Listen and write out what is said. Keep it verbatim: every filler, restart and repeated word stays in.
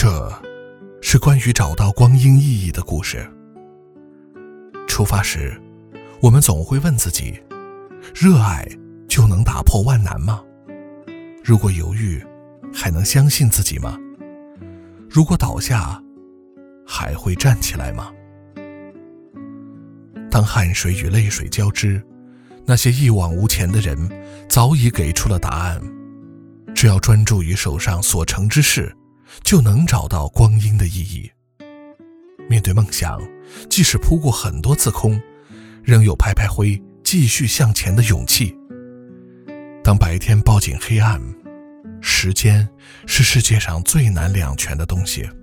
这是关于找到光阴意义的故事。出发时，我们总会问自己，热爱就能打破万难吗？如果犹豫，还能相信自己吗？如果倒下，还会站起来吗？当汗水与泪水交织，那些一往无前的人早已给出了答案。只要专注于手上所成之事，就能找到光阴的意义。面对梦想，即使扑过很多次空，仍有拍拍灰继续向前的勇气。当白天抱紧黑暗，时间是世界上最难两全的东西。